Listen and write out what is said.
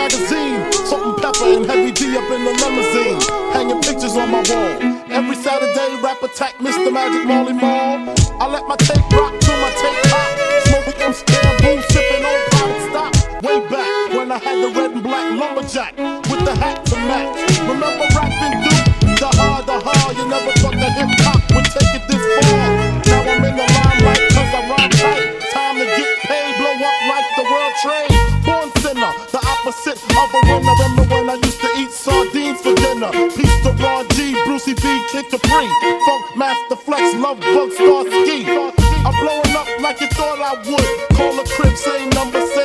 magazine. Salt and pepper and heavy D up in the limousine. Hanging pictures on my wall. Every Saturday, rap attack, Mr. Magic Marley Marl. I let my tape rock till my tape pop. Smoking them bamboo, sipping on private stock. Way back when I had the red and black lumberjack with the hat to match. Remember rapping Duke? The hard, you never thought that hip hop would take it this far. Now I'm in the limelight cause I rhyme tight. Time to get paid, blow up like the world trade. Born sinner, the opposite of a winner. Remember when I used to eat sardines for dinner? Peace to Ron G, Brucey B, Kid Capri, Funk Master Flex, Love Bug, Star Ski. I'm blowing up like you thought I would. Call a crib, same number, same